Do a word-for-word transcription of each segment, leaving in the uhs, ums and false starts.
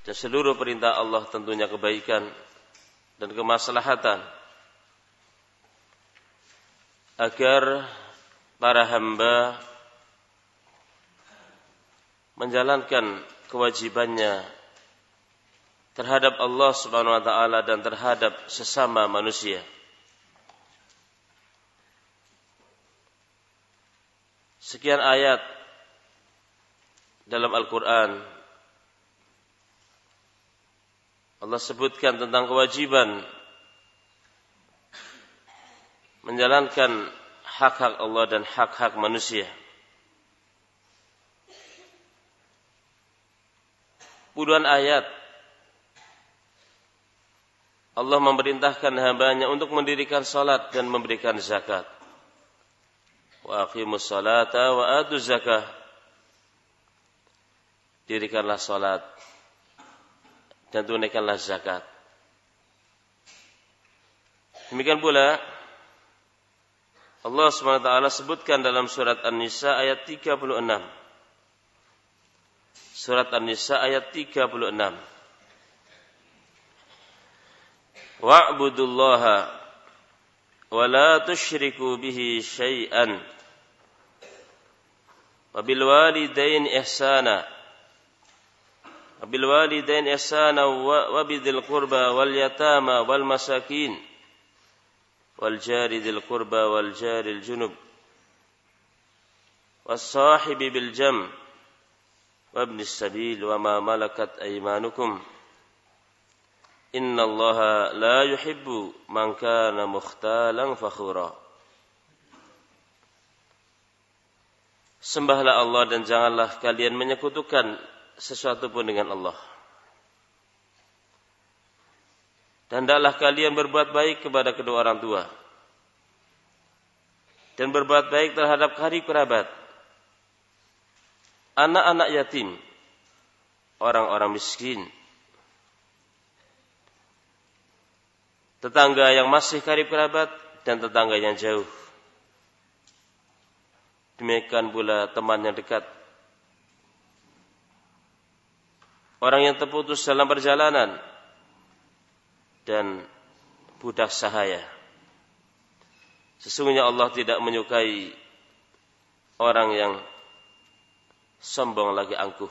Dan seluruh perintah Allah tentunya kebaikan dan kemaslahatan, agar para hamba menjalankan kewajibannya terhadap Allah Subhanahu wa taala dan terhadap sesama manusia. Sekian ayat dalam Al-Qur'an Allah sebutkan tentang kewajiban menjalankan hak-hak Allah dan hak-hak manusia. Puluhan ayat Allah memerintahkan hambanya untuk mendirikan salat dan memberikan zakat. Wa aqimus salata wa atuz zakah. Dirikanlah salat dan tunaikanlah zakat. Demikian pula Allah subhanahu wa taala sebutkan dalam surat An-Nisa ayat tiga puluh enam. Surat An-Nisa ayat tiga puluh enam. Wa'budullaha wa la tusyriku bihi syai'an wa bil walidaini ihsana wa bil walidaini ihsana wa bidzil qurba wal yatama wal masakin wal jari dzil qurba wal jaril junub was sahibi bil jam wa ibnis sabil wa ma malakat aymanukum innallaha la yuhibbu man kana mukhtalan fakhura. Sembahlah Allah dan janganlah kalian menyekutukan sesuatu pun dengan Allah. Dan hendaklah kalian berbuat baik kepada kedua orang tua dan berbuat baik terhadap karib kerabat, anak-anak yatim, orang-orang miskin, tetangga yang masih karib kerabat dan tetangga yang jauh. Demikian pula teman yang dekat, orang yang terputus dalam perjalanan, dan budak sahaya. Sesungguhnya Allah tidak menyukai orang yang sombong lagi angkuh.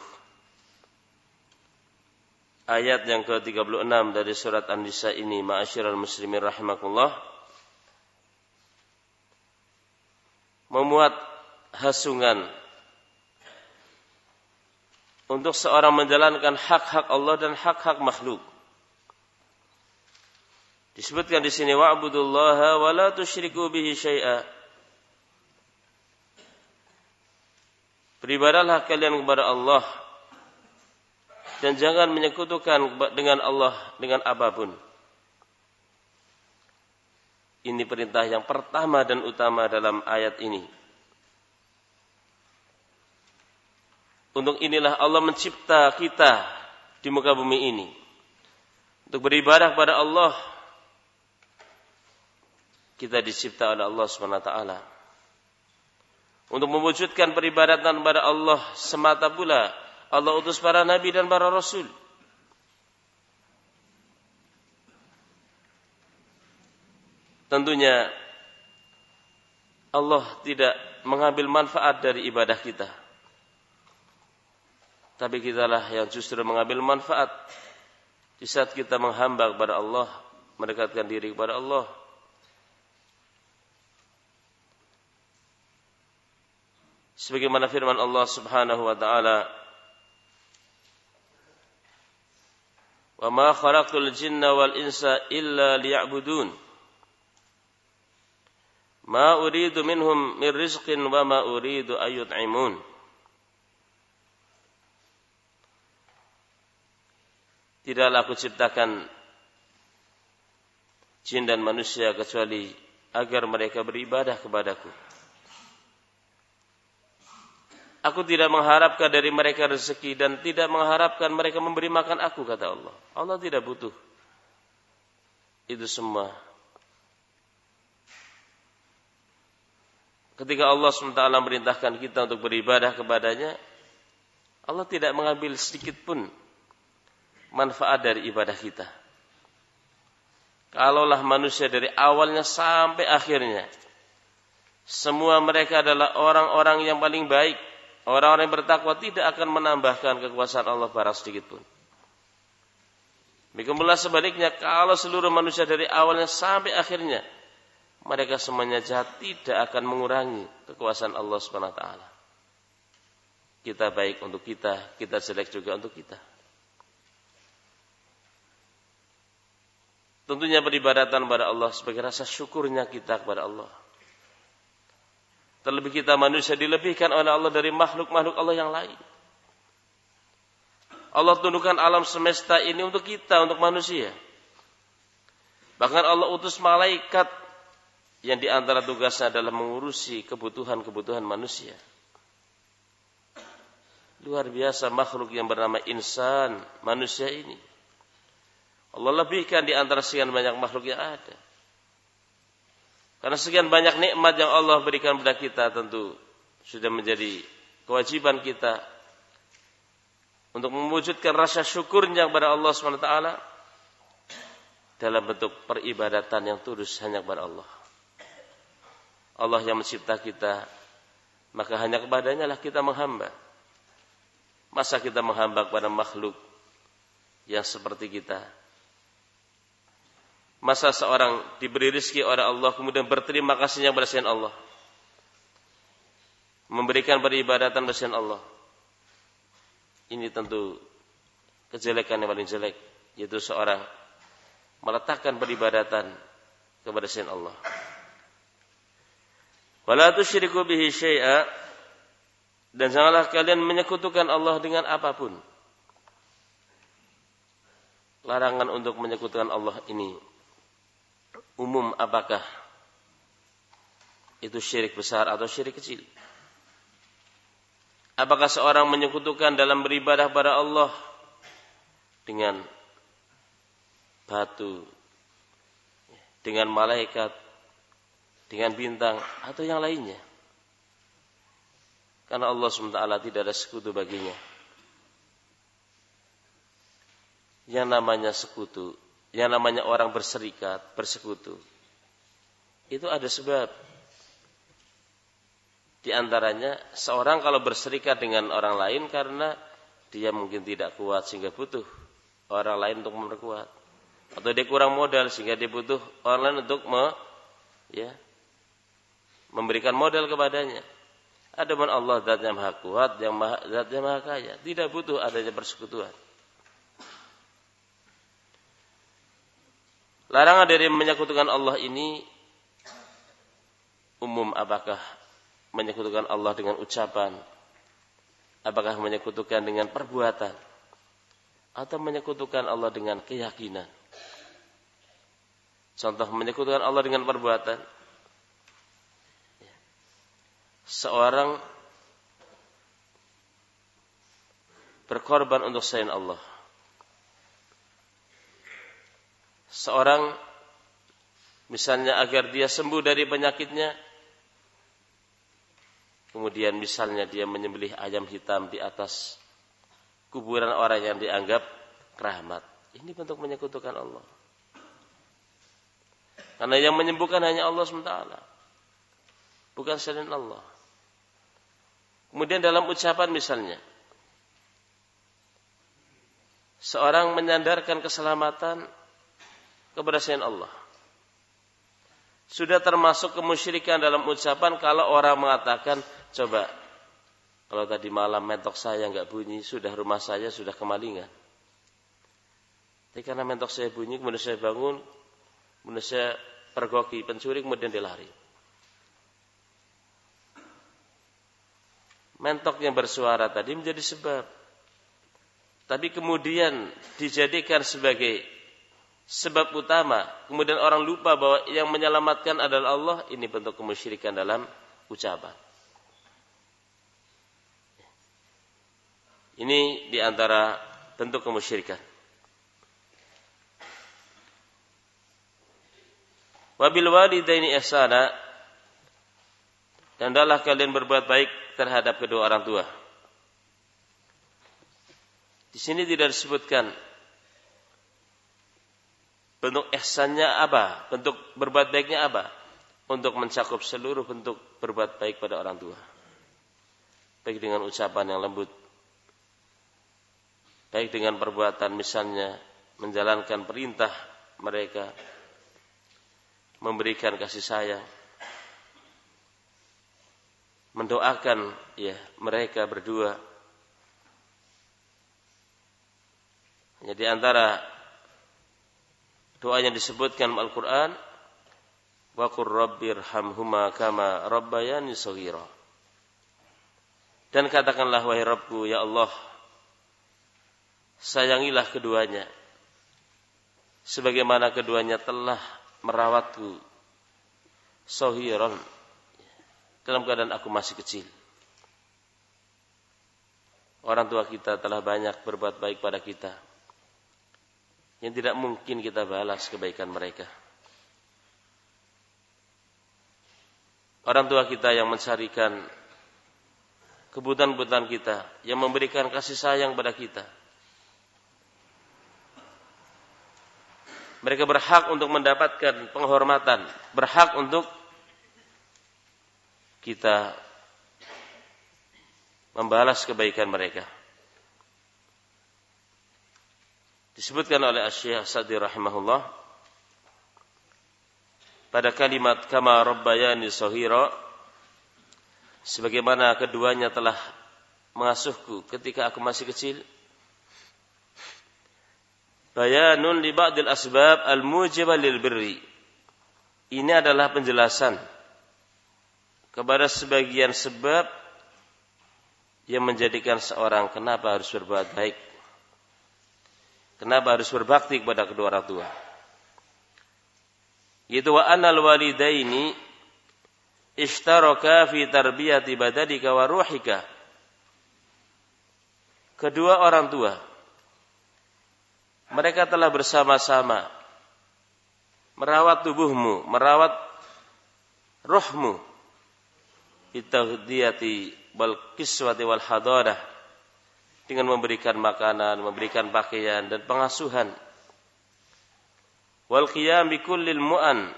Ayat yang ke tiga puluh enam dari surat An-Nisa ini, ma'asyiral muslimin rahimakumullah, memuat hasungan untuk seorang menjalankan hak-hak Allah dan hak-hak makhluk. Disebutkan di sini wa'budullaha wa la tusyriku bihi syai'a. Beribadahlah kalian kepada Allah dan jangan menyekutukan dengan Allah dengan apapun. Ini perintah yang pertama dan utama dalam ayat ini. Untuk inilah Allah mencipta kita di muka bumi ini, untuk beribadah kepada Allah. Kita dicipta oleh Allah subhanahu wa taala untuk mewujudkan peribadatan kepada Allah semata pula. Allah utus para nabi dan para rasul. Tentunya Allah tidak mengambil manfaat dari ibadah kita, tapi kitalah yang justru mengambil manfaat di saat kita menghamba kepada Allah, mendekatkan diri kepada Allah. Sebagaimana firman Allah subhanahu wa ta'ala, wa ma khalaqtul jinna wal insa illa liya'budun ma uridu minhum min rizqin wa ma uridu ayyut'imun. Tidaklah aku ciptakan jin dan manusia kecuali agar mereka beribadah kepadaku. Aku tidak mengharapkan dari mereka rezeki dan tidak mengharapkan mereka memberi makan aku, kata Allah. Allah tidak butuh itu semua. Ketika Allah subhanahu wa taala merintahkan kita untuk beribadah kepadanya, Allah tidak mengambil sedikit pun manfaat dari ibadah kita. Kalaulah manusia dari awalnya sampai akhirnya, semua mereka adalah orang-orang yang paling baik, orang-orang yang bertakwa, tidak akan menambahkan kekuasaan Allah barang sedikit pun. Demikian pula sebaliknya, kalau seluruh manusia dari awalnya sampai akhirnya, mereka semuanya jahat, tidak akan mengurangi kekuasaan Allah Subhanahu wa taala. Kita baik untuk kita, kita jelek juga untuk kita. Tentunya peribadatan kepada Allah sebagai rasa syukurnya kita kepada Allah. Terlebih kita manusia dilebihkan oleh Allah dari makhluk-makhluk Allah yang lain. Allah tundukkan alam semesta ini untuk kita, untuk manusia. Bahkan Allah utus malaikat yang di antara tugasnya adalah mengurusi kebutuhan-kebutuhan manusia. Luar biasa makhluk yang bernama insan, manusia ini. Allah lebihkan di antara sekian banyak makhluk yang ada. Karena sekian banyak nikmat yang Allah berikan kepada kita, tentu sudah menjadi kewajiban kita untuk mewujudkan rasa syukurnya kepada Allah subhanahu wa taala dalam bentuk peribadatan yang tulus hanya kepada Allah. Allah yang mencipta kita, maka hanya kepadanya lah kita menghamba. Masa kita menghamba kepada makhluk yang seperti kita? Masa seorang diberi rezeki oleh Allah kemudian berterima kasihnya kepada selain Allah, memberikan peribadatan kepada selain Allah? Ini tentu kejelekan yang paling jelek, yaitu seorang meletakkan peribadatan kepada selain Allah. Wala tusyriku bihi syai'a, dan janganlah kalian menyekutukan Allah dengan apapun. Larangan untuk menyekutukan Allah ini umum, apakah itu syirik besar atau syirik kecil? Apakah seorang menyekutukan dalam beribadah kepada Allah dengan batu, dengan malaikat, dengan bintang, atau yang lainnya? Karena Allah subhanahu wa taala tidak ada sekutu baginya. Yang namanya sekutu, yang namanya orang berserikat, bersekutu, itu ada sebab. Di antaranya, seorang kalau berserikat dengan orang lain karena dia mungkin tidak kuat sehingga butuh orang lain untuk memperkuat, atau dia kurang modal sehingga dia butuh orang lain untuk me, ya, memberikan modal kepadanya. Adapun Allah zatnya maha kuat, yang maha, zatnya maha kaya, tidak butuh adanya persekutuan. Larangan dari menyekutukan Allah ini umum, apakah menyekutukan Allah dengan ucapan, apakah menyekutukan dengan perbuatan, atau menyekutukan Allah dengan keyakinan. Contoh menyekutukan Allah dengan perbuatan, seorang berkorban untuk selain Allah. Seorang misalnya agar dia sembuh dari penyakitnya, kemudian misalnya dia menyembelih ayam hitam di atas kuburan orang yang dianggap keramat. Ini bentuk menyekutukan Allah. Karena yang menyembuhkan hanya Allah subhanahu wa taala, bukan selain Allah. Kemudian dalam ucapan misalnya, seorang menyandarkan keselamatan kepada selain Allah. Sudah termasuk kemusyrikan dalam ucapan kalau orang mengatakan, coba kalau tadi malam mentok saya enggak bunyi, sudah rumah saya sudah kemalingan. Tapi karena mentok saya bunyi, kemudian saya bangun, kemudian saya pergoki pencuri, kemudian dia lari. Mentok yang bersuara tadi menjadi sebab, tapi kemudian dijadikan sebagai sebab utama, kemudian orang lupa bahwa yang menyelamatkan adalah Allah. Ini bentuk kemusyrikan dalam ucapan. Ini diantara bentuk kemusyrikan. Wabil walidaini ihsana, dan hendaklah kalian berbuat baik terhadap kedua orang tua. Di sini tidak disebutkan Bentuk ihsannya apa? Bentuk berbuat baiknya apa? Untuk mencakup seluruh bentuk berbuat baik pada orang tua. Baik dengan ucapan yang lembut, baik dengan perbuatan, misalnya menjalankan perintah mereka, memberikan kasih sayang, mendoakan ya mereka berdua. Jadi antara doa yang disebutkan Al-Quran, wa qur rabbirhamhuma kama rabbayani shaghira. Dan katakanlah, wahai Rabbku, ya Allah, sayangilah keduanya sebagaimana keduanya telah merawatku shaghiran, dalam keadaan aku masih kecil. Orang tua kita telah banyak berbuat baik pada kita, yang tidak mungkin kita balas kebaikan mereka. Orang tua kita yang mencarikan kebutuhan-kebutuhan kita, yang memberikan kasih sayang pada kita. Mereka berhak untuk mendapatkan penghormatan, berhak untuk kita membalas kebaikan mereka. Disebutkan oleh Asy-Syaikh Sa'di rahimahullah pada kalimat kama rabbayani shaghira, sebagaimana keduanya telah mengasuhku ketika aku masih kecil. Bayanun li ba'dil asbab al-mujibah lil birri. Ini adalah penjelasan kepada sebagian sebab yang menjadikan seorang kenapa harus berbuat baik, kenapa harus berbakti kepada kedua orang tua. Yaitu wa annal walidaini ishtaraka fi tarbiyati badanika wa ruhika. Kedua orang tua, mereka telah bersama-sama merawat tubuhmu, merawat ruhmu, bitaghdiyati wal kiswati wal hadarah, dengan memberikan makanan, memberikan pakaian dan pengasuhan. Wal qiyam bi kullil mu'an,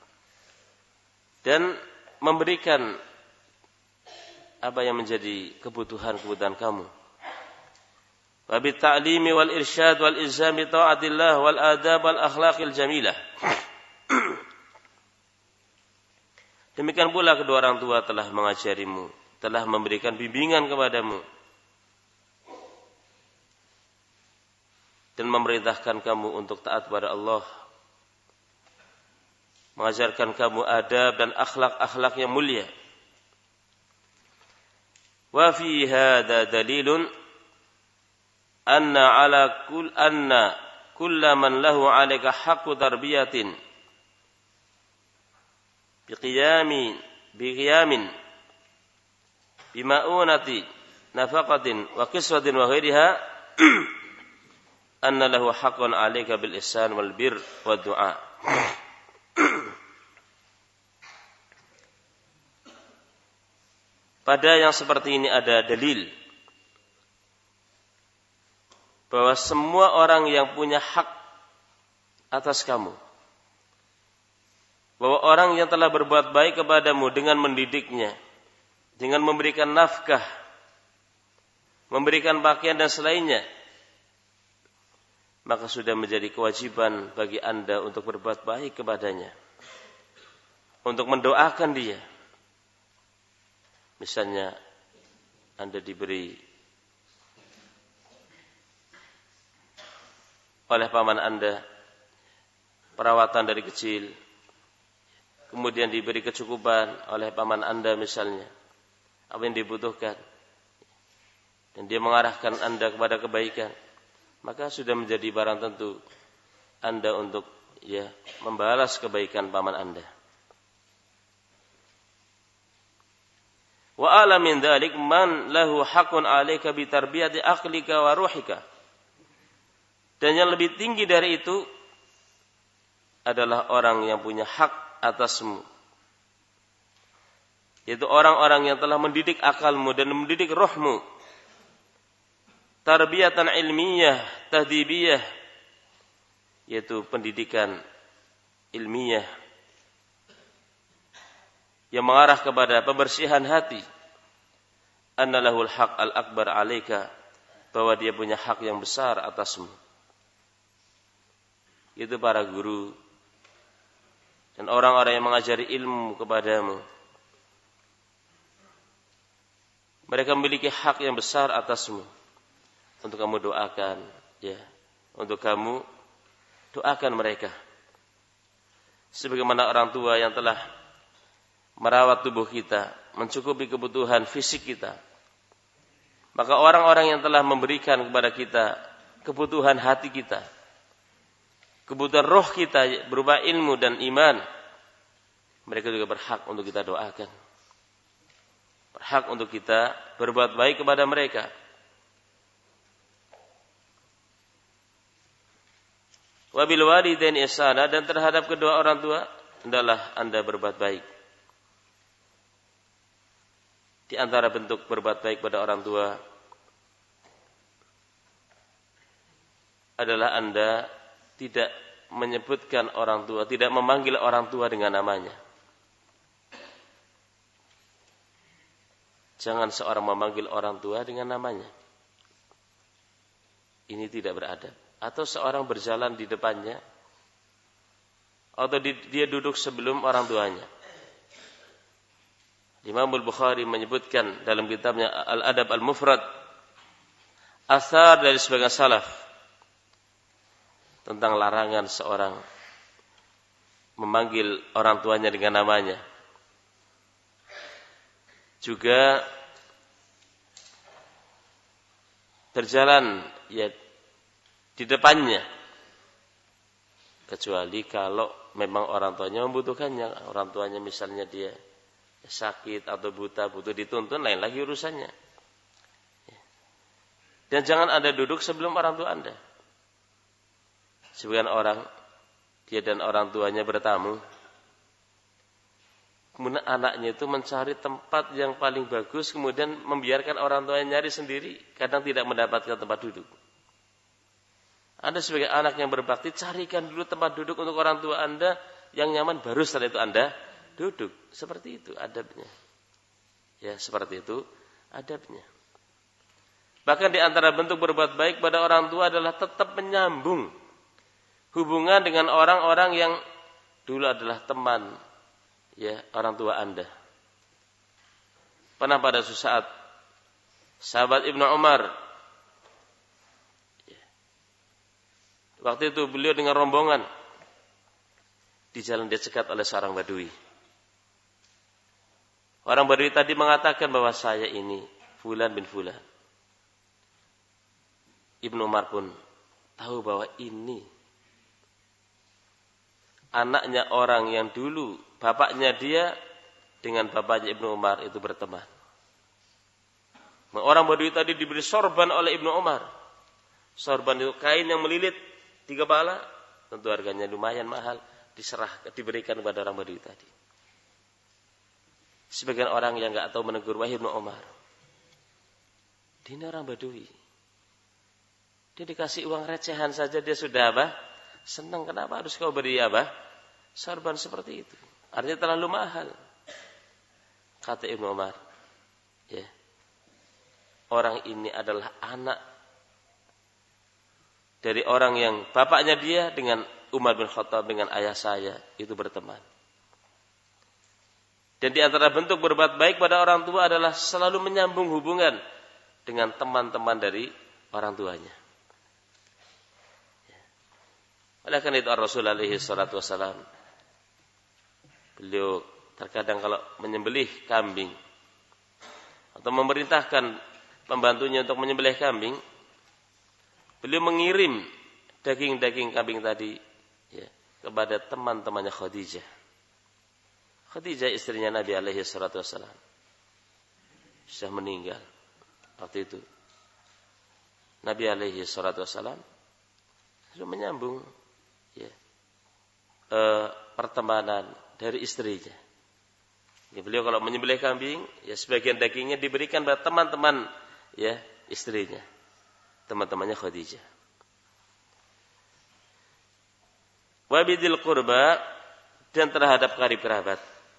dan memberikan apa yang menjadi kebutuhan-kebutuhan kamu. Wa bit ta'limi wal irsyad wal ilzam bi ta'atillah wal adab wal akhlaqil jamilah. Demikian pula kedua orang tua telah mengajarimu, telah memberikan bimbingan kepadamu, dan memerintahkan kamu untuk taat kepada Allah, mengajarkan kamu adab dan akhlak-akhlak yang mulia. Wa fi hadza dalilun anna ala kull anna kulla man lahu 'alaika haqqu tarbiyatin biqiyamin biqiyamin bima'unati nafaqatin wa qiswatin wa ghairiha anna lahu haqqun 'alaika bil ihsan wal birr wad du'a. Pada yang seperti ini ada dalil bahwa semua orang yang punya hak atas kamu, bahwa orang yang telah berbuat baik kepadamu dengan mendidiknya, dengan memberikan nafkah, memberikan pakaian dan selainnya, maka sudah menjadi kewajiban bagi Anda untuk berbuat baik kepadanya, untuk mendoakan dia. Misalnya Anda diberi oleh paman Anda perawatan dari kecil, kemudian diberi kecukupan oleh paman Anda misalnya, apa yang dibutuhkan, dan dia mengarahkan Anda kepada kebaikan, maka sudah menjadi barang tentu Anda untuk ya membalas kebaikan paman Anda. Wa ala min dzalik man lahu haqqun 'alaika bi tarbiyati aqlika wa ruhika. Dan yang lebih tinggi dari itu adalah orang yang punya hak atasmu, yaitu orang-orang yang telah mendidik akalmu dan mendidik rohmu, tarbiyatan ilmiyah, tahdibiyah, yaitu pendidikan ilmiah yang mengarah kepada pembersihan hati, anna lahul haq al-akbar 'alaika, bahwa dia punya hak yang besar atasmu. Itu para guru dan orang-orang yang mengajari ilmu kepadamu. Mereka memiliki hak yang besar atasmu untuk kamu doakan, ya, untuk kamu doakan mereka. Sebagaimana orang tua yang telah merawat tubuh kita, mencukupi kebutuhan fisik kita, maka orang-orang yang telah memberikan kepada kita kebutuhan hati kita, kebutuhan roh kita berupa ilmu dan iman, mereka juga berhak untuk kita doakan, berhak untuk kita berbuat baik kepada mereka. Wabil walidaini ihsana, dan terhadap kedua orang tua hendaklah Anda berbuat baik. Di antara bentuk berbuat baik pada orang tua adalah Anda tidak menyebutkan orang tua, tidak memanggil orang tua dengan namanya. Jangan seorang memanggil orang tua dengan namanya. Ini tidak beradab. Atau seorang berjalan di depannya, atau di, dia duduk sebelum orang tuanya. Imam Al-Bukhari menyebutkan dalam kitabnya Al-Adab Al-Mufrad asar dari sebagian salaf tentang larangan seorang memanggil orang tuanya dengan namanya. Juga berjalan ya di depannya, kecuali kalau memang orang tuanya membutuhkannya. Orang tuanya misalnya dia sakit atau buta, butuh dituntun, lain lagi urusannya. Dan jangan Anda duduk sebelum orang tua Anda. Sebagian orang, dia dan orang tuanya bertamu, kemudian anaknya itu mencari tempat yang paling bagus, kemudian membiarkan orang tuanya nyari sendiri, kadang tidak mendapatkan tempat duduk. Anda sebagai anak yang berbakti, carikan dulu tempat duduk untuk orang tua Anda yang nyaman, baru setelah itu Anda duduk. Seperti itu adabnya. Ya, seperti itu adabnya. Bahkan di antara bentuk berbuat baik pada orang tua adalah tetap menyambung hubungan dengan orang-orang yang dulu adalah teman, ya, orang tua Anda. Pernah pada suatu saat sahabat Ibnu Umar, waktu itu beliau dengan rombongan di jalan dicegat oleh seorang badui. Orang badui tadi mengatakan bahwa saya ini Fulan bin Fulan. Ibnu Umar pun tahu bahwa ini anaknya orang yang dulu bapaknya dia dengan bapaknya Ibnu Umar itu berteman. Orang badui tadi diberi sorban oleh Ibnu Umar. Sorban itu kain yang melilit tiga bala, tentu harganya lumayan mahal, diserah diberikan kepada orang badui tadi. Sebagian orang yang enggak tahu menegur, wahai Ibnu Umar, ini orang badui, dia dikasih uang recehan saja dia sudah apa? Senang, kenapa harus kau beri apa? Sorban seperti itu, artinya terlalu mahal. Kata Ibnu Umar, ya, orang ini adalah anak dari orang yang bapaknya dia dengan Umar bin Khattab, dengan ayah saya itu berteman. Dan di antara bentuk berbuat baik pada orang tua adalah selalu menyambung hubungan dengan teman-teman dari orang tuanya. Oleh karena itu Rasul alaihi salatu wasalam, beliau terkadang kalau menyembelih kambing atau memerintahkan pembantunya untuk menyembelih kambing, beliau mengirim daging-daging kambing tadi, ya, kepada teman-temannya Khadijah. Khadijah istrinya Nabi alaihi salatu wasallam sudah meninggal waktu itu. Nabi alaihi salatu wasallam sudah menyambung, ya, e, pertemanan dari istrinya. Ya, beliau kalau menyembelih kambing, ya sebagian dagingnya diberikan kepada teman-teman, ya, istrinya, teman-temannya Khadijah. wa bidil qurba, dan terhadap karib kerabat.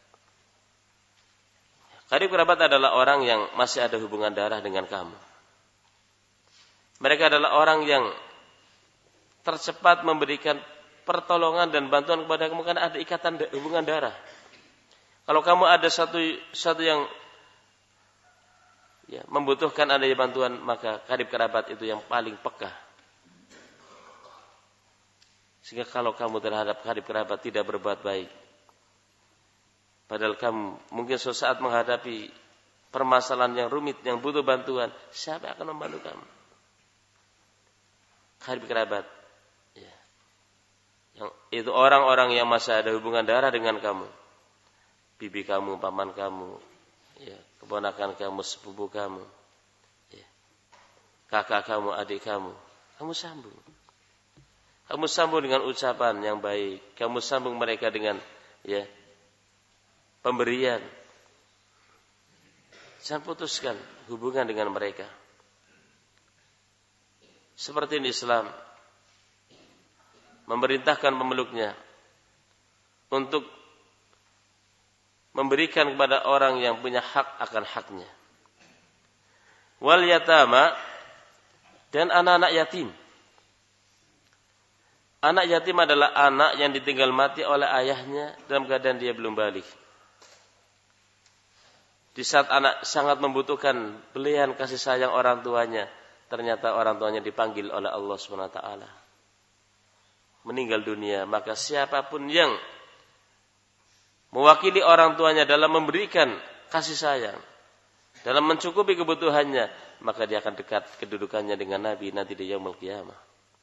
Karib kerabat adalah orang yang masih ada hubungan darah dengan kamu. Mereka adalah orang yang tercepat memberikan pertolongan dan bantuan kepada kamu karena ada ikatan hubungan darah. Kalau kamu ada satu satu yang ya, membutuhkan adanya bantuan, maka karib kerabat itu yang paling peka. Sehingga kalau kamu terhadap karib kerabat tidak berbuat baik, padahal kamu mungkin suatu saat menghadapi permasalahan yang rumit, yang butuh bantuan, siapa yang akan membantu kamu? Karib kerabat. Ya. Yang itu orang-orang yang masih ada hubungan darah dengan kamu. Bibi kamu, paman kamu, ya, keponakan kamu, sepupu kamu, ya, kakak kamu, adik kamu. Kamu sambung. Kamu sambung dengan ucapan yang baik. Kamu sambung mereka dengan ya pemberian. Jangan putuskan hubungan dengan mereka. Seperti ini Islam memerintahkan pemeluknya untuk memberikan kepada orang yang punya hak akan haknya. Wal yatama, dan anak-anak yatim. Anak yatim adalah anak yang ditinggal mati oleh ayahnya dalam keadaan dia belum balik. Di saat anak sangat membutuhkan belian kasih sayang orang tuanya, ternyata orang tuanya dipanggil oleh Allah subhanahu wa taala. Meninggal dunia, maka siapapun yang mewakili orang tuanya dalam memberikan kasih sayang, dalam mencukupi kebutuhannya, maka dia akan dekat kedudukannya dengan Nabi nanti di yaumul qiyamah.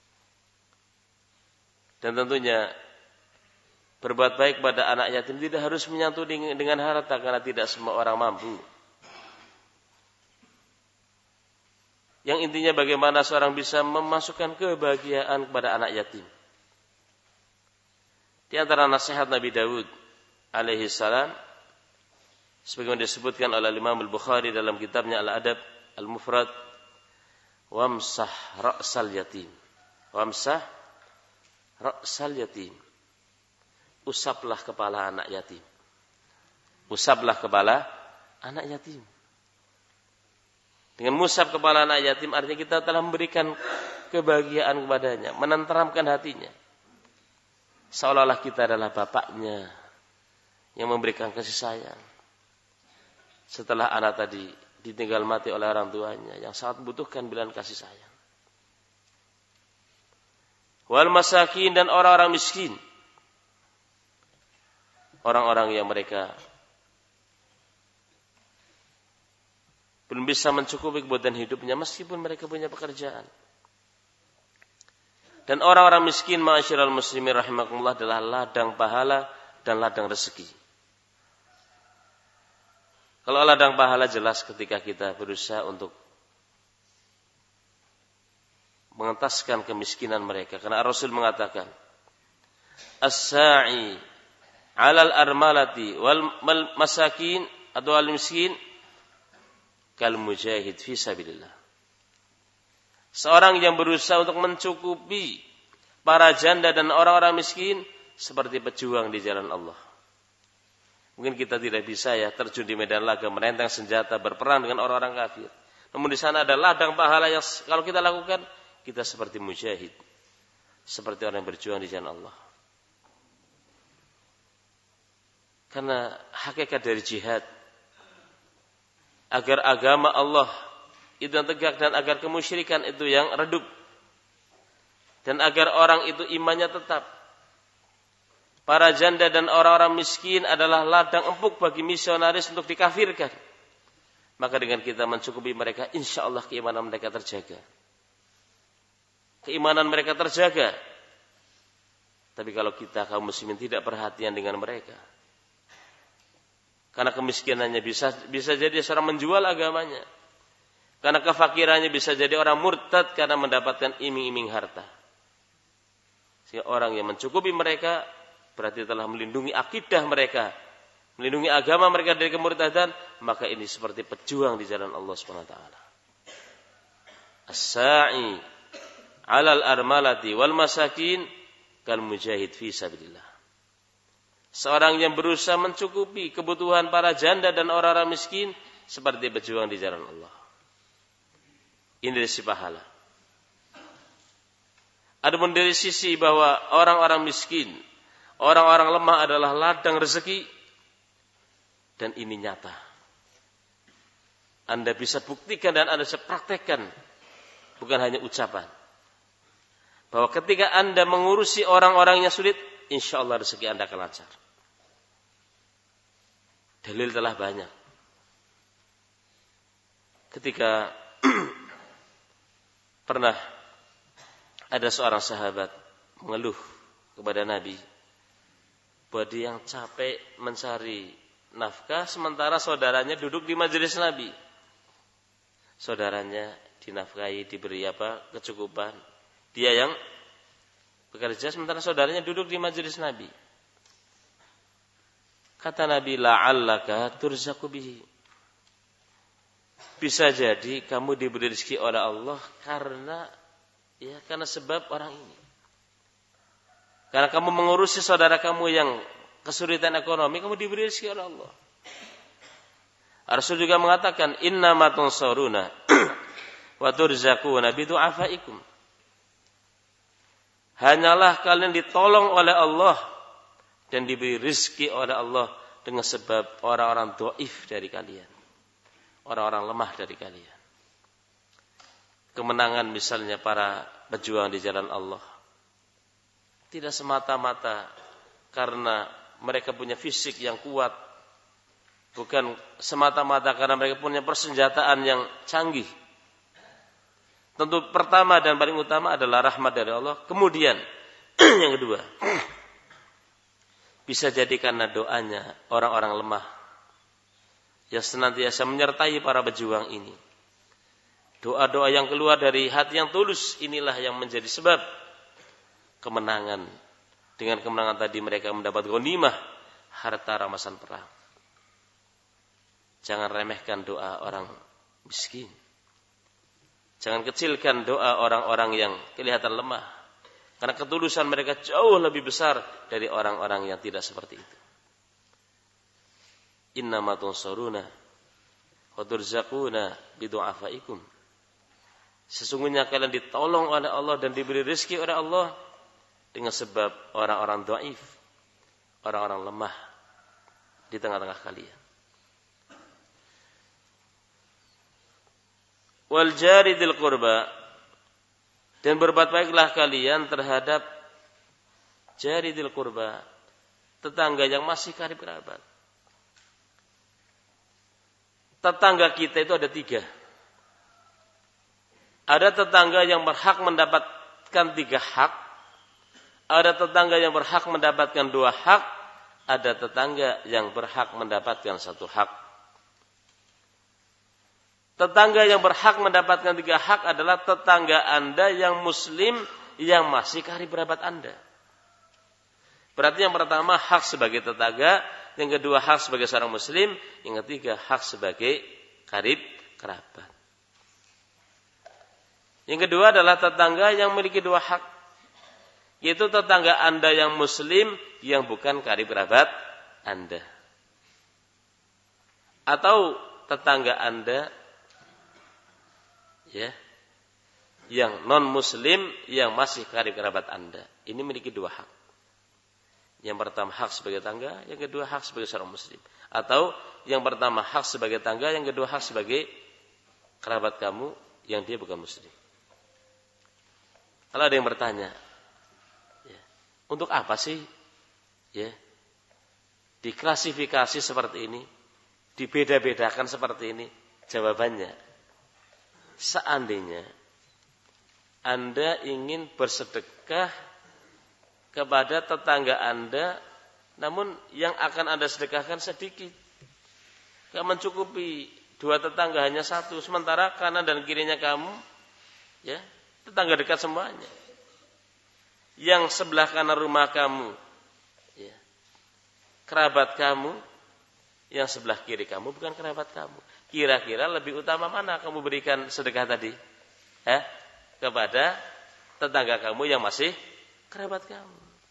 Dan tentunya berbuat baik pada anak yatim tidak harus menyatu dengan harta, karena tidak semua orang mampu. Yang intinya bagaimana seorang bisa memasukkan kebahagiaan kepada anak yatim. Di antara nasihat Nabi Daud alaihi salam, sebagaimana disebutkan oleh Imam Al-Bukhari dalam kitabnya Al-Adab Al-Mufrad, wamsah ra'sal yatim, wamsah ra'sal yatim, usaplah kepala anak yatim, usaplah kepala anak yatim. Dengan musab kepala anak yatim artinya kita telah memberikan kebahagiaan kepadanya, menenteramkan hatinya, seolah-olah kita adalah bapaknya yang memberikan kasih sayang. Setelah anak tadi ditinggal mati oleh orang tuanya yang sangat membutuhkan belahan kasih sayang. Wal masakin, dan orang-orang miskin. Orang-orang yang mereka belum bisa mencukupi kebutuhan hidupnya meskipun mereka punya pekerjaan. Dan orang-orang miskin, ma'asyiral muslimin rahimakumullah, adalah ladang pahala dan ladang rezeki. Kalau ladang pahala jelas ketika kita berusaha untuk mengentaskan kemiskinan mereka. Karena Rasul mengatakan, as-sa'i 'alal armalati wal masakin atau al miskin kal mujahid fi sabilillah. Seorang yang berusaha untuk mencukupi para janda dan orang-orang miskin seperti pejuang di jalan Allah. Mungkin kita tidak bisa ya terjun di medan laga, merentang senjata, berperang dengan orang-orang kafir. Namun di sana ada ladang pahala yang kalau kita lakukan, kita seperti mujahid, seperti orang yang berjuang di jalan Allah. Karena hakikat dari jihad, agar agama Allah itu yang tegak dan agar kemusyrikan itu yang redup, dan agar orang itu imannya tetap. Para janda dan orang-orang miskin adalah ladang empuk bagi misionaris untuk dikafirkan. Maka dengan kita mencukupi mereka, insya Allah keimanan mereka terjaga. Keimanan mereka terjaga. Tapi kalau kita kaum muslimin tidak perhatian dengan mereka, karena kemiskinannya bisa bisa jadi seorang menjual agamanya. Karena kefakirannya bisa jadi orang murtad karena mendapatkan iming-iming harta. Sehingga orang yang mencukupi mereka berarti telah melindungi akidah mereka, melindungi agama mereka dari kemurtadan, maka ini seperti pejuang di jalan Allah subhanahu wa taala. As-sa'i 'alal armalati wal masakin kal mujahid fi sabilillah. Seorang yang berusaha mencukupi kebutuhan para janda dan orang-orang miskin seperti berjuang di jalan Allah. Ini dari sisi pahala. Adapun dari sisi bahwa orang-orang miskin, orang-orang lemah adalah ladang rezeki, dan ini nyata. Anda bisa buktikan dan Anda bisa praktekkan, bukan hanya ucapan. Bahwa ketika Anda mengurusi orang-orang yang sulit, insya Allah rezeki Anda akan lancar. Dalil telah banyak. Ketika pernah ada seorang sahabat mengeluh kepada Nabi bahwa dia yang capek mencari nafkah sementara saudaranya duduk di majelis Nabi. Saudaranya dinafkahi, diberi apa? Kecukupan. Dia yang bekerja sementara saudaranya duduk di majelis Nabi. Kata Nabi, la'allaka turzaku bihi. Bisa jadi kamu diberi rezeki oleh Allah karena ya karena sebab orang ini. Karena kamu mengurusi saudara kamu yang kesulitan ekonomi, kamu diberi rezeki oleh Allah. Rasul juga mengatakan, innama tunsaruna wa turzaquna bi du'afaikum. Hanyalah kalian ditolong oleh Allah dan diberi rezeki oleh Allah dengan sebab orang-orang dhaif dari kalian. Orang-orang lemah dari kalian. Kemenangan misalnya para pejuang di jalan Allah tidak semata-mata karena mereka punya fisik yang kuat, bukan semata-mata karena mereka punya persenjataan yang canggih. Tentu pertama dan paling utama adalah rahmat dari Allah. Kemudian yang kedua, bisa jadi karena doanya orang-orang lemah yang senantiasa menyertai para pejuang ini. Doa-doa yang keluar dari hati yang tulus inilah yang menjadi sebab kemenangan. Dengan kemenangan tadi mereka mendapat ghanimah, harta rampasan perang. Jangan remehkan doa orang miskin. Jangan kecilkan doa orang-orang yang kelihatan lemah. Karena ketulusan mereka jauh lebih besar dari orang-orang yang tidak seperti itu. Innama tunsaruna wa turzaquna bi du'afaikum. Sesungguhnya kalian ditolong oleh Allah dan diberi rezeki oleh Allah dengan sebab orang-orang dhaif, orang-orang lemah di tengah-tengah kalian. Wal jaridil qurba, dan berbuat baiklah kalian terhadap jaridil qurba, tetangga yang masih karib kerabat. Tetangga kita itu ada tiga. Ada tetangga yang berhak mendapatkan tiga hak. Ada tetangga yang berhak mendapatkan dua hak. Ada tetangga yang berhak mendapatkan satu hak. Tetangga yang berhak mendapatkan tiga hak adalah tetangga Anda yang muslim yang masih karib kerabat Anda. Berarti yang pertama hak sebagai tetangga, yang kedua hak sebagai seorang muslim, yang ketiga hak sebagai karib kerabat. Yang kedua adalah tetangga yang memiliki dua hak, yaitu tetangga Anda yang muslim yang bukan karib kerabat Anda, atau tetangga Anda ya yang non muslim yang masih karib kerabat Anda. Ini memiliki dua hak. Yang pertama hak sebagai tetangga, yang kedua hak sebagai seorang muslim. Atau yang pertama hak sebagai tetangga, yang kedua hak sebagai kerabat kamu yang dia bukan muslim. Kalau ada yang bertanya, ya, untuk apa sih ya diklasifikasi seperti ini, dibeda-bedakan seperti ini? Jawabannya, seandainya Anda ingin bersedekah kepada tetangga Anda, namun yang akan Anda sedekahkan sedikit, gak mencukupi dua tetangga, hanya satu, sementara kanan dan kirinya kamu ya tetangga dekat semuanya. Yang sebelah kanan rumah kamu ya, kerabat kamu, yang sebelah kiri kamu bukan kerabat kamu. Kira-kira lebih utama mana kamu berikan sedekah tadi? Eh, kepada tetangga kamu yang masih kerabat kamu.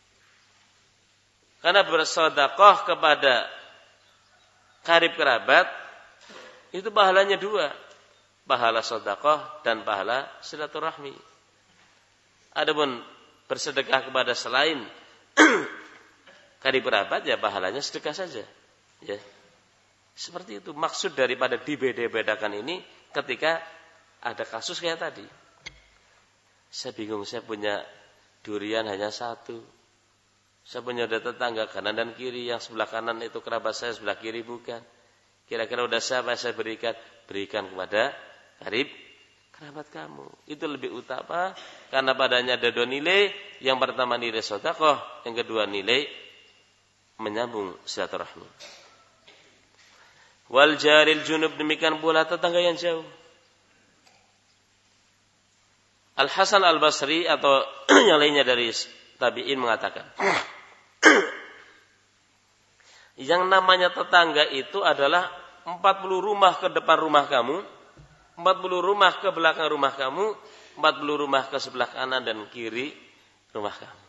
Karena bersedekah kepada karib kerabat itu pahalanya dua. Pahala sedekah dan pahala silaturahmi. Adapun bersedekah kepada selain karib kerabat ya pahalanya sedekah saja. Ya. Seperti itu maksud daripada dibeda-bedakan ini ketika ada kasus kayak tadi. Saya bingung, saya punya durian hanya satu. Saya punya ada tetangga kanan dan kiri, yang sebelah kanan itu kerabat saya, sebelah kiri bukan. Kira-kira udah siapa saya berikan? Berikan kepada karib kerabat kamu. Itu lebih utama karena padanya ada dua nilai. Yang pertama nilai sedekah, yang kedua nilai menyambung silaturahmi. Wal jaril junub, demikian pula tetangga yang jauh. Al Hasan Al Basri atau yang lainnya dari tabi'in mengatakan, yang namanya tetangga itu adalah empat puluh rumah ke depan rumah kamu, empat puluh rumah ke belakang rumah kamu, empat puluh rumah ke sebelah kanan dan kiri rumah kamu.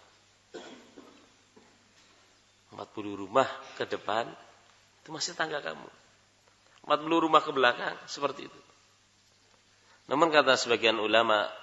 empat puluh rumah ke depan itu masih tetangga kamu. empat puluh rumah ke belakang seperti itu. Namun kata sebagian ulama,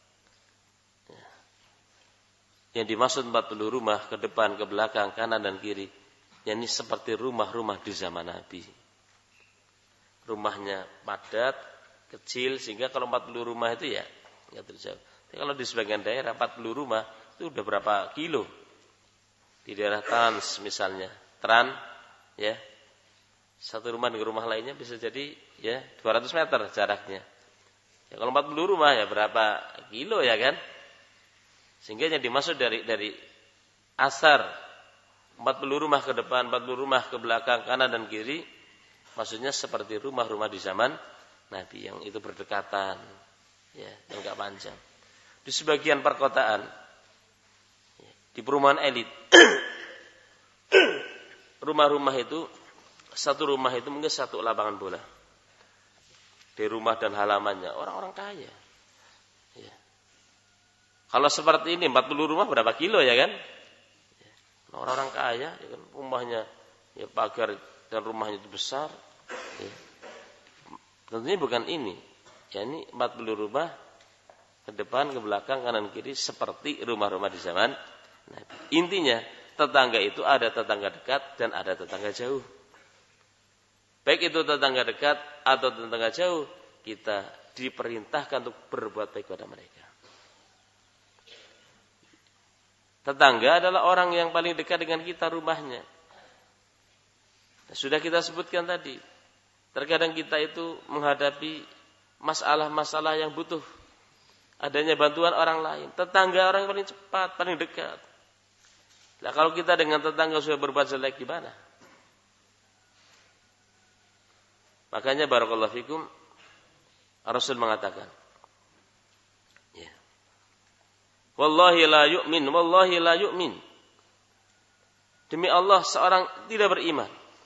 yang dimaksud empat puluh rumah ke depan, ke belakang, kanan dan kiri, yakni seperti rumah-rumah di zaman Nabi. Rumahnya padat, kecil, sehingga kalau empat puluh rumah itu ya enggak terjauh. Tapi kalau di sebagian daerah empat puluh rumah itu udah berapa kilo? Di daerah Trans misalnya, Tran, ya, satu rumah dengan rumah lainnya bisa jadi ya dua ratus meter jaraknya. Ya, kalau empat puluh rumah ya berapa kilo ya kan? Sehingga yang dimaksud dari dari asar empat puluh rumah ke depan, empat puluh rumah ke belakang, kanan dan kiri, maksudnya seperti rumah-rumah di zaman Nabi yang itu berdekatan, ya, yang enggak panjang. Di sebagian perkotaan, di perumahan elit, rumah-rumah itu satu rumah itu mungkin satu lapangan bola. Di rumah dan halamannya orang-orang kaya. Ya. Kalau seperti ini empat puluh rumah berapa kilo ya kan? Orang-orang kaya ya kan, rumahnya ya pagar dan rumahnya itu besar. Ya. Tentunya bukan ini. Ya ini empat puluh rumah ke depan, ke belakang, kanan kiri seperti rumah-rumah di zaman Nabi. Intinya tetangga itu ada tetangga dekat dan ada tetangga jauh. Baik itu tetangga dekat atau tetangga jauh, kita diperintahkan untuk berbuat baik kepada mereka. Tetangga adalah orang yang paling dekat dengan kita rumahnya. Sudah kita sebutkan tadi. Terkadang kita itu menghadapi masalah-masalah yang butuh adanya bantuan orang lain. Tetangga orang yang paling cepat, paling dekat. Nah, kalau kita dengan tetangga sudah berbuat jelek gimana? Makanya barakallahu fikum, Rasul mengatakan, wallahi la yu'min, wallahi la yu'min. Demi Allah seorang tidak beriman.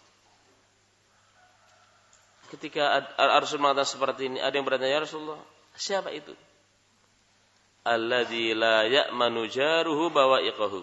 Ketika Rasul mengatakan seperti ini, ada yang bertanya, ya Rasulullah, siapa itu? Alladzi la ya'manu jaruhu bawa'iqahu.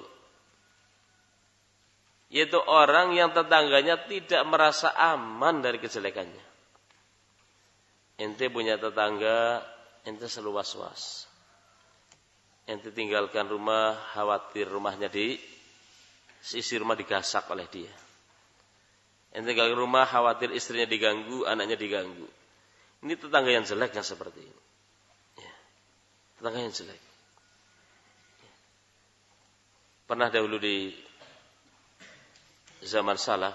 Yaitu orang yang tetangganya tidak merasa aman dari kejelekannya. Ente punya tetangga, ente selalu was-was. Ente tinggalkan rumah, khawatir rumahnya di sisi rumah digasak oleh dia. Ente tinggalkan rumah, khawatir istrinya diganggu, anaknya diganggu. Ini tetangga yang jelek yang seperti ini. Ya. Tetangga yang jelek. Ya. Pernah dahulu di zaman salaf,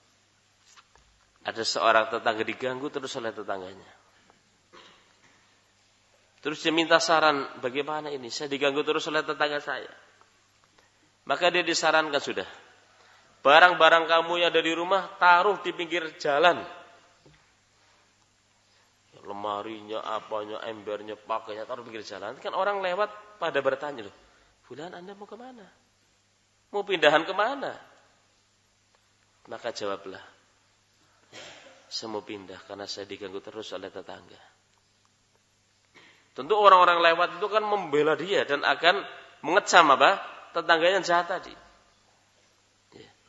ada seorang tetangga diganggu terus oleh tetangganya. Terus dia minta saran, bagaimana ini? Saya diganggu terus oleh tetangga saya. Maka dia disarankan sudah. Barang-barang kamu yang ada di rumah, taruh di pinggir jalan. Lemarinya, apanya, embernya, pakainya, taruh di pinggir jalan. Kan orang lewat pada bertanya, loh, Fulan Anda mau kemana? Mau pindahan kemana? Maka jawablah, saya mau pindah karena saya diganggu terus oleh tetangga. Tentu orang-orang lewat itu kan membela dia dan akan mengecam apa? Tetangganya yang jahat tadi. Ya.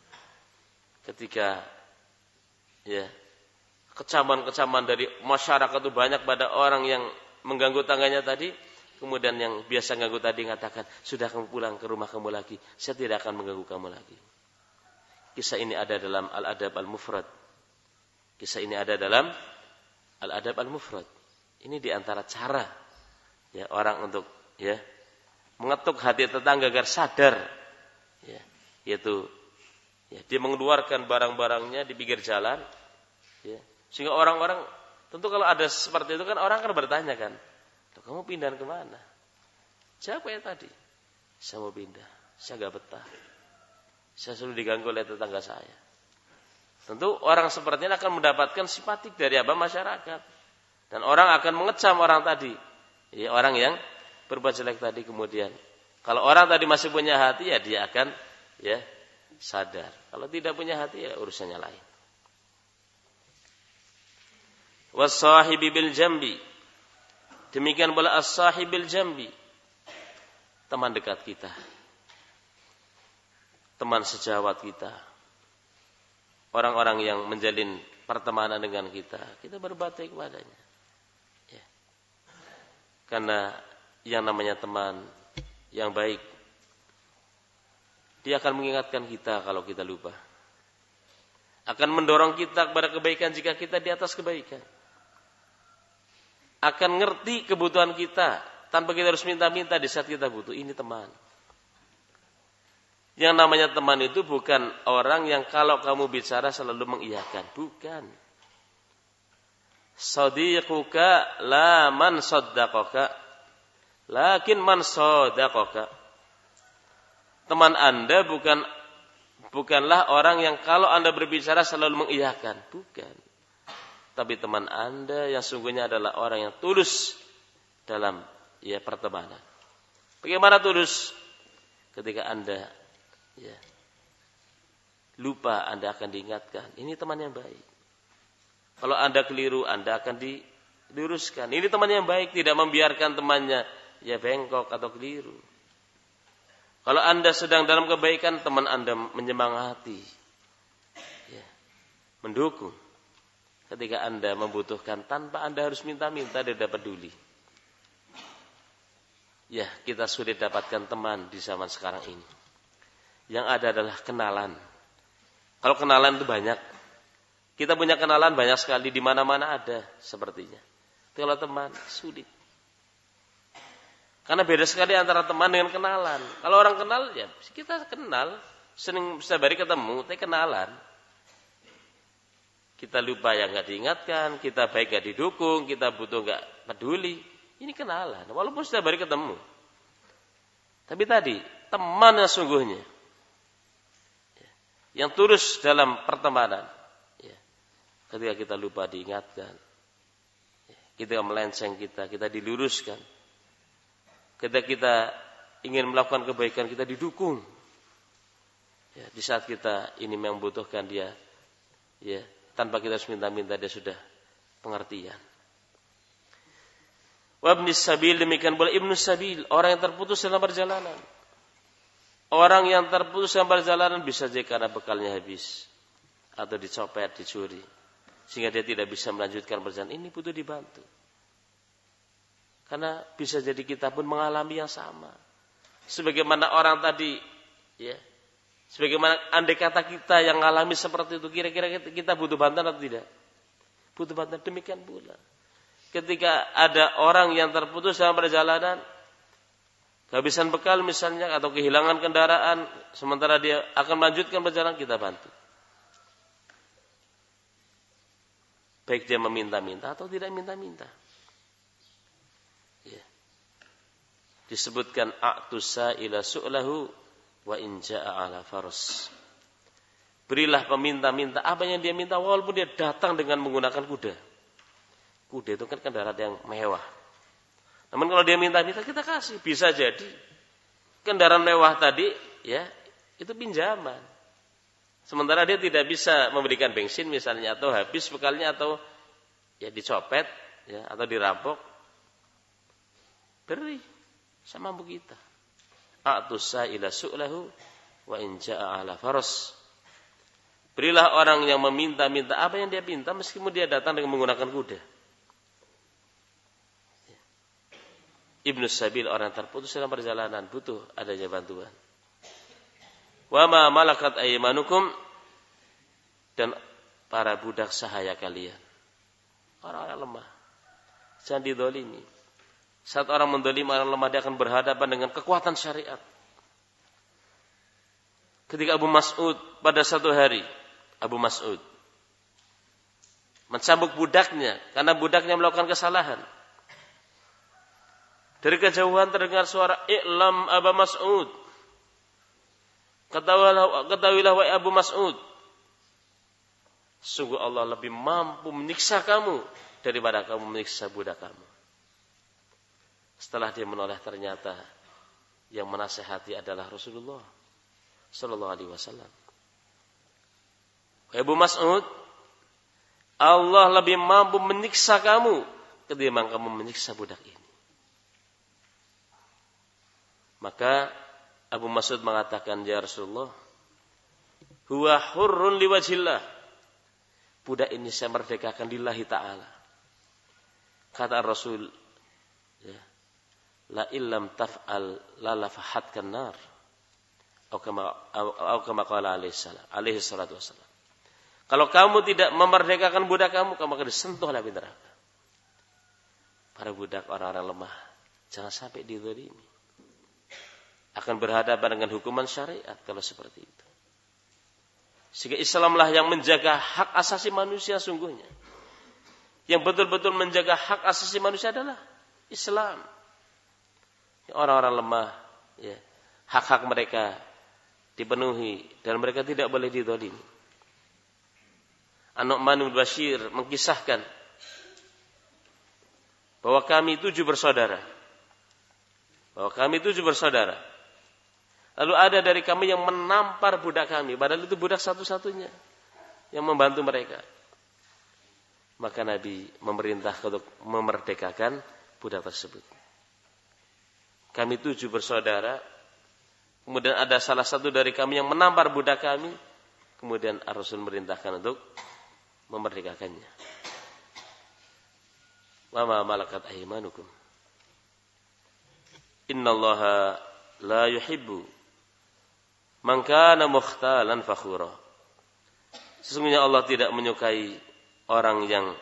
ketika ya kecaman-kecaman dari masyarakat itu banyak pada orang yang mengganggu tangganya tadi, kemudian yang biasa ganggu tadi mengatakan, sudah kamu pulang ke rumah kamu lagi, saya tidak akan mengganggu kamu lagi. Kisah ini ada dalam Al-Adab Al-Mufrad. Kisah ini ada dalam Al-Adab Al-Mufrad. Ini diantara cara ya orang untuk ya mengetuk hati tetangga agar sadar, ya, yaitu ya, dia mengeluarkan barang-barangnya di pinggir jalan, ya, sehingga orang-orang tentu kalau ada seperti itu kan orang akan bertanya kan, kamu pindah kemana? Siapa ya tadi? Saya mau pindah, saya gak betah, saya selalu diganggu oleh tetangga saya. Tentu orang seperti ini akan mendapatkan simpatik dari apa masyarakat, dan orang akan mengecam orang tadi, ya, orang yang berbuat jelek tadi. Kemudian kalau orang tadi masih punya hati, ya dia akan ya sadar. Kalau tidak punya hati, ya urusannya lain. Was-sahibi bil jambi. Demikian pula as-sahib bil jambi. Teman dekat kita. Teman sejawat kita. Orang-orang yang menjalin pertemanan dengan kita, kita berbuat baik kepadanya. Ya. Karena yang namanya teman yang baik, dia akan mengingatkan kita kalau kita lupa. Akan mendorong kita kepada kebaikan jika kita di atas kebaikan. Akan ngerti kebutuhan kita tanpa kita harus minta-minta di saat kita butuh. Ini teman. Yang namanya teman itu bukan orang yang kalau kamu bicara selalu mengiyakan. Bukan. Sadiquka la man saddaqaka, lakin man saddaqaka. Teman Anda bukan bukanlah orang yang kalau Anda berbicara selalu mengiyakan. Bukan. Tapi teman Anda yang sungguhnya adalah orang yang tulus dalam ya pertemanan. Bagaimana tulus? Ketika Anda ya lupa, Anda akan diingatkan. Ini teman yang baik. Kalau Anda keliru, Anda akan diluruskan. Ini teman yang baik, tidak membiarkan temannya ya bengkok atau keliru. Kalau Anda sedang dalam kebaikan, teman Anda menyemangati, ya, mendukung. Ketika Anda membutuhkan, tanpa Anda harus minta-minta, dia dapat peduli. Ya, kita sulit dapatkan teman di zaman sekarang ini. Yang ada adalah kenalan. Kalau kenalan itu banyak. Kita punya kenalan banyak sekali, di mana-mana ada sepertinya. Tapi kalau teman, sulit. Karena beda sekali antara teman dengan kenalan. Kalau orang kenal, ya kita kenal, sering setiap hari ketemu, tapi kenalan. Kita lupa yang nggak diingatkan, kita baik nggak didukung, kita butuh nggak peduli. Ini kenalan, walaupun setiap hari ketemu. Tapi tadi teman yang sungguhnya, yang tulus dalam pertemanan, ya, ketika kita lupa diingatkan, ya, kita melenceng kita, kita diluruskan. Ketika kita ingin melakukan kebaikan, kita didukung. Ya, di saat kita ini membutuhkan dia, ya, tanpa kita harus minta-minta, dia sudah pengertian. Wabnis sabil, demikian pula ibnu sabil, orang yang terputus dalam perjalanan. Orang yang terputus dalam perjalanan bisa jadi karena bekalnya habis, atau dicopet, dicuri, sehingga dia tidak bisa melanjutkan perjalanan. Ini butuh dibantu. Karena bisa jadi kita pun mengalami yang sama. Sebagaimana orang tadi, ya, sebagaimana andai kata kita yang mengalami seperti itu, kira-kira kita butuh bantuan atau tidak? Butuh bantuan. Demikian pula ketika ada orang yang terputus dalam perjalanan, kehabisan bekal misalnya, atau kehilangan kendaraan, sementara dia akan melanjutkan perjalanan, kita bantu. Baik dia meminta-minta atau tidak minta-minta. Ya. Disebutkan a'tusa ila su'lahu wa in ja'a ala faras. Berilah peminta-minta apa yang dia minta, walaupun dia datang dengan menggunakan kuda. Kuda itu kan kendaraan yang mewah. Namun kalau dia minta-minta, kita kasih. Bisa jadi kendaraan mewah tadi, ya, itu pinjaman. Sementara dia tidak bisa memberikan bensin misalnya, atau habis bekalnya, atau ya dicopet, ya, atau dirampok. Beri sama mampu kita. A'tusa ila su'lahu wa in ja'a ala faras. Berilah orang yang meminta-minta apa yang dia minta meskipun dia datang dengan menggunakan kuda. Ibnu Sabil, orang terputus dalam perjalanan, butuh adanya bantuan. Wa ma malakat aymanukum, dan para budak sahaya kalian. Orang-orang lemah. Jangan didolimi. Saat orang mendolimi orang lemah, dia akan berhadapan dengan kekuatan syariat. Ketika Abu Mas'ud pada satu hari, Abu Mas'ud mencambuk budaknya karena budaknya melakukan kesalahan. Dari kejauhan terdengar suara, "I'lam Abu Mas'ud." Ketahuilah, ketahuilah wahai Abu Mas'ud, sungguh Allah lebih mampu menyiksa kamu daripada kamu menyiksa budak kamu. Setelah dia menoleh, ternyata yang menasihati adalah Rasulullah sallallahu alaihi wasallam. Wahai Abu Mas'ud, Allah lebih mampu menyiksa kamu ketimbang kamu menyiksa budak ini. Maka Abu Mas'ud mengatakan, ya Rasulullah, huwa hurrun liwajillah. Budak ini saya merdekakan lillahi ta'ala. Kata Rasul, ya, la illam taf'al la lafahatkan nar. Atau kama qala alaihi salam, alaihi salatu wassalam. Kalau kamu tidak memerdekakan budak kamu, kamu akan disentuh oleh api neraka. Para budak, orang-orang lemah, jangan sampai dizalimi. Akan berhadapan dengan hukuman syariat kalau seperti itu. Sehingga Islamlah yang menjaga hak asasi manusia sungguhnya. Yang betul-betul menjaga hak asasi manusia adalah Islam. Orang-orang lemah, ya, hak-hak mereka dipenuhi dan mereka tidak boleh dizalimi. An-Nu'man bin Bashir mengkisahkan bahwa kami tujuh bersaudara. Bahwa kami tujuh bersaudara. Lalu ada dari kami yang menampar budak kami, padahal itu budak satu-satunya yang membantu mereka. Maka Nabi memerintah untuk memerdekakan budak tersebut. Kami tujuh bersaudara, kemudian ada salah satu dari kami yang menampar budak kami, kemudian Rasul merintahkan untuk memerdekakannya. Wa ma malakat aymanukum. Innallaha la yuhibbu man kana mukhtalan fakhura. Sesungguhnya Allah tidak menyukai orang yang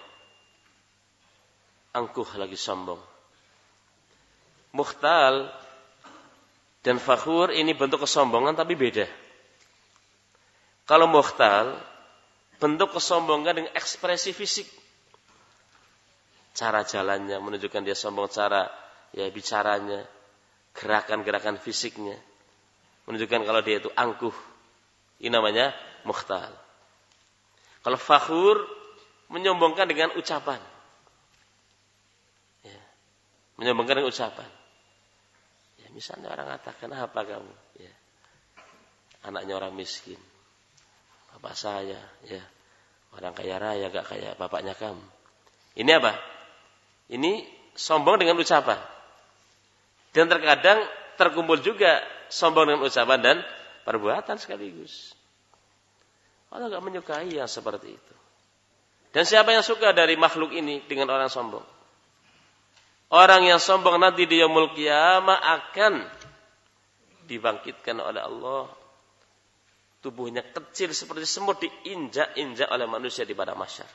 angkuh lagi sombong. Mukhtal dan fakhur ini bentuk kesombongan tapi beda. Kalau mukhtal, bentuk kesombongan dengan ekspresi fisik. Cara jalannya menunjukkan dia sombong, cara ya bicaranya, gerakan-gerakan fisiknya menunjukkan kalau dia itu angkuh. Ini namanya mukhtal. Kalau fakhur, menyombongkan dengan ucapan. Ya, menyombongkan dengan ucapan. Ya, misalnya orang katakan, apa kamu? Ya, anaknya orang miskin. Bapak saya, ya, orang kaya raya, gak kayak bapaknya kamu. Ini apa? Ini sombong dengan ucapan. Dan terkadang terkumpul juga sombong dengan ucapan dan perbuatan sekaligus. Allah tidak menyukai yang seperti itu. Dan siapa yang suka dari makhluk ini dengan orang sombong? Orang yang sombong nanti di yaumul qiyamah akan dibangkitkan oleh Allah. Tubuhnya kecil seperti semut, diinjak-injak oleh manusia di padang mahsyar.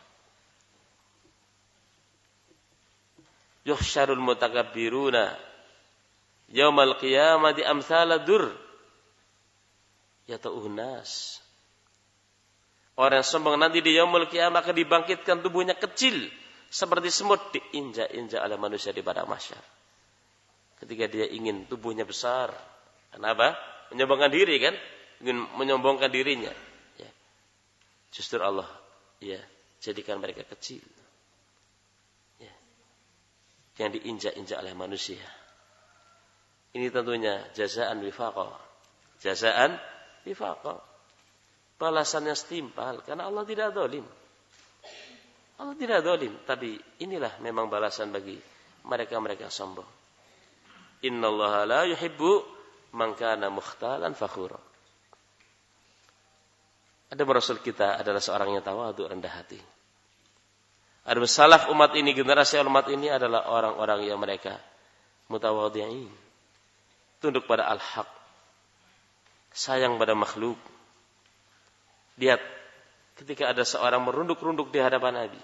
Yuhsyarul mutakabbiruna yaumal qiyamati amsala dur yata'uhun nas. Orang yang sombong nanti di yaumul qiyamah akan dibangkitkan tubuhnya kecil seperti semut, diinjak-injak oleh manusia di padang mahsyar. Ketika dia ingin tubuhnya besar, kenapa? Menyombongkan diri kan? Ingin menyombongkan dirinya. Ya. Justru Allah, ya, jadikan mereka kecil. Ya. Yang diinjak-injak oleh manusia. Ini tentunya jazaan wifaqah. Jazaan wifaqah. Balasannya setimpal. Karena Allah tidak zalim. Allah tidak zalim. Tapi inilah memang balasan bagi mereka-mereka yang sombong. Innallaha la yuhibbu man kana mukhtalan fakhura. Ada Rasul kita adalah seorang yang tawadhu, rendah hati. Ada salaf umat ini, generasi umat ini adalah orang-orang yang mereka mutawadhi'in, tunduk pada al-haq, sayang pada makhluk. Lihat ketika ada seorang merunduk-runduk di hadapan Nabi,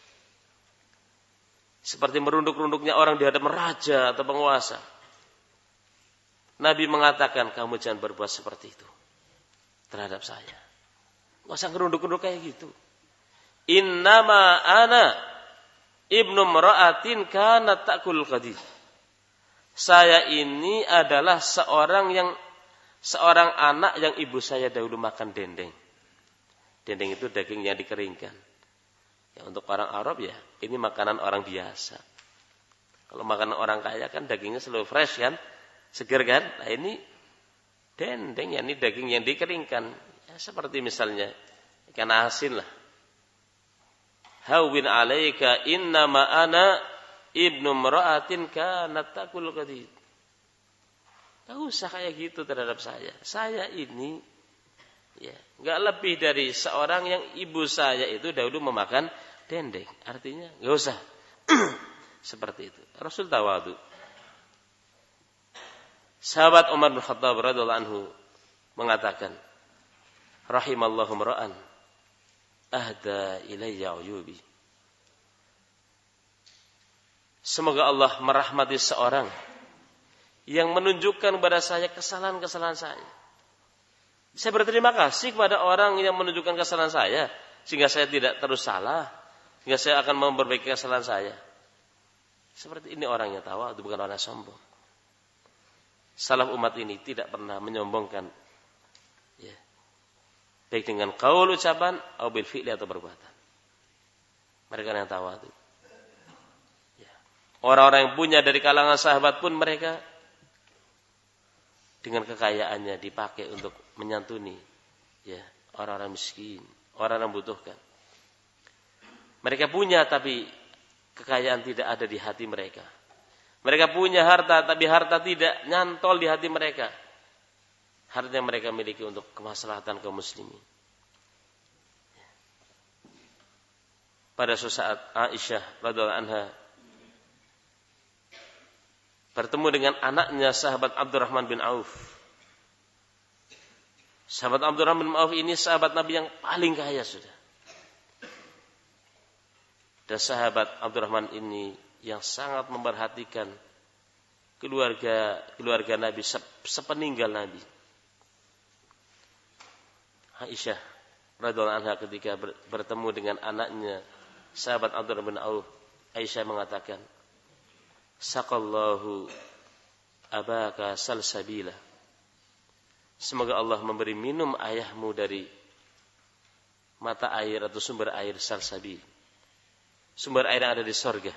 seperti merunduk-runduknya orang di hadapan raja atau penguasa, Nabi mengatakan, kamu jangan berbuat seperti itu terhadap saya. Nggak usah ngerunduk-runduk kayak gitu. Innama ana ibnu mra'atin kanat ta'kul qadid. Saya ini adalah seorang yang seorang anak yang ibu saya dahulu makan dendeng. Dendeng itu daging yang dikeringkan. Ya, untuk orang Arab ya, ini makanan orang biasa. Kalau makanan orang kaya kan dagingnya selalu fresh kan, segar kan. Nah ini dendeng ya, ini daging yang dikeringkan. Ya, seperti misalnya ikan asin lah. Hawwin alaika innama ana ibnu mra'atin kanat takul qadid. Enggak usah kayak gitu terhadap saya. Saya ini ya, enggak lebih dari seorang yang ibu saya itu dahulu memakan dendeng. Artinya enggak usah seperti itu. Rasul tawadhu. Sahabat Umar bin Khattab radhiyallahu anhu mengatakan, rahimallahu mar'an ahda ilayya uyubi. Semoga Allah merahmati seorang yang menunjukkan kepada saya kesalahan-kesalahan saya. Saya berterima kasih kepada orang yang menunjukkan kesalahan saya, sehingga saya tidak terus salah, sehingga saya akan memperbaiki kesalahan saya. Seperti ini orang yang tawadhu, bukan orang sombong. Salaf umat ini tidak pernah menyombongkan, ya, baik dengan qaul ucapan atau bil fi'li atau perbuatan. Mereka yang tawadhu. Ya. Orang-orang yang punya dari kalangan sahabat pun mereka dengan kekayaannya dipakai untuk menyantuni, ya, orang-orang miskin, orang yang membutuhkan. Mereka punya tapi kekayaan tidak ada di hati mereka. Mereka punya harta tapi harta tidak nyantol di hati mereka. Harta yang mereka miliki untuk kemaslahatan kaum muslimin. Pada suatu saat Aisyah radhiyallahu anha bertemu dengan anaknya sahabat Abdurrahman bin Auf. Sahabat Abdurrahman bin Auf ini sahabat Nabi yang paling kaya sudah. Dan sahabat Abdurrahman ini yang sangat memperhatikan keluarga keluarga Nabi sepeninggal Nabi. Aisyah radhiyallahu anha ketika bertemu dengan anaknya sahabat Abdurrahman bin Auf, Aisyah mengatakan, saqallahu abaka salsabila. Semoga Allah memberi minum ayahmu dari mata air atau sumber air salsabil. Sumber air yang ada di sorga.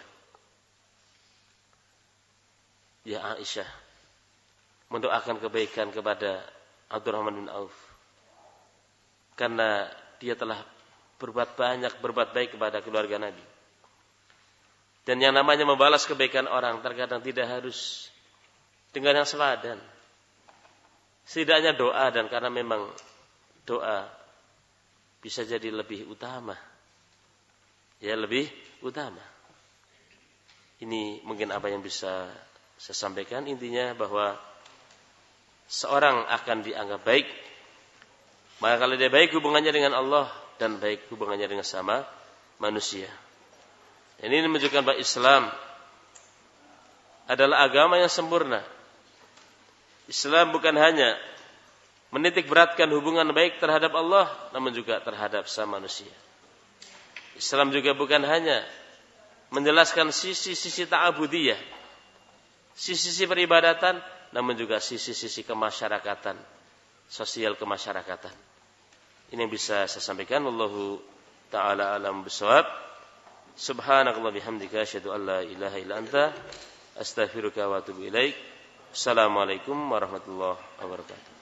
Ya Aisyah mendoakan kebaikan kepada Abdurrahman bin Auf, karena dia telah berbuat banyak, berbuat baik kepada keluarga Nabi. Dan yang namanya membalas kebaikan orang terkadang tidak harus dengan yang seladan. Setidaknya doa, dan karena memang doa bisa jadi lebih utama. Ya, lebih utama. Ini mungkin apa yang bisa saya sampaikan. Intinya bahwa seorang akan dianggap baik maka kalau dia baik hubungannya dengan Allah dan baik hubungannya dengan sama manusia. Dan ini menunjukkan bahwa Islam adalah agama yang sempurna. Islam bukan hanya menitik beratkan hubungan baik terhadap Allah, namun juga terhadap sama manusia. Islam juga bukan hanya menjelaskan sisi-sisi ta'abudiyah, sisi-sisi peribadatan, namun juga sisi-sisi kemasyarakatan, sosial kemasyarakatan. Ini yang bisa saya sampaikan. Wallahu ta'ala alam bisawab. Subhanakallah bihamdika asyhadu an la ilaha illa anta astaghfiruka wa atubu ilaik. Assalamualaikum warahmatullahi wabarakatuh.